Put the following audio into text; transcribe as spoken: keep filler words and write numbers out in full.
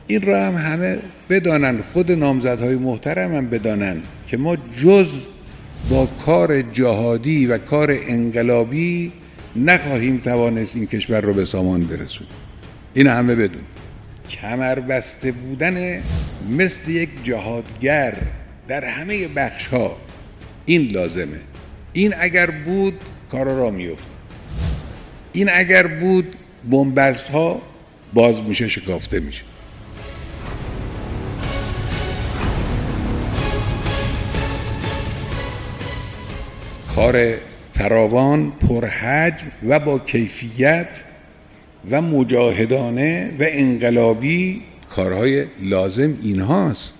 این را هم همه بدانن، خود نامزدهای محترم هم بدانن که ما جز با کار جهادی و کار انقلابی نخواهیم توانست این کشور رو به سامان برسونیم. این همه بدون. کمربسته بودن مثل یک جهادگر در همه بخش ها این لازمه. این اگر بود کارا را میفت. این اگر بود بنبست ها باز میشه، شکافته میشه. کار فراوان، پرحجم و با کیفیت و مجاهدانه و انقلابی، کارهای لازم اینهاست.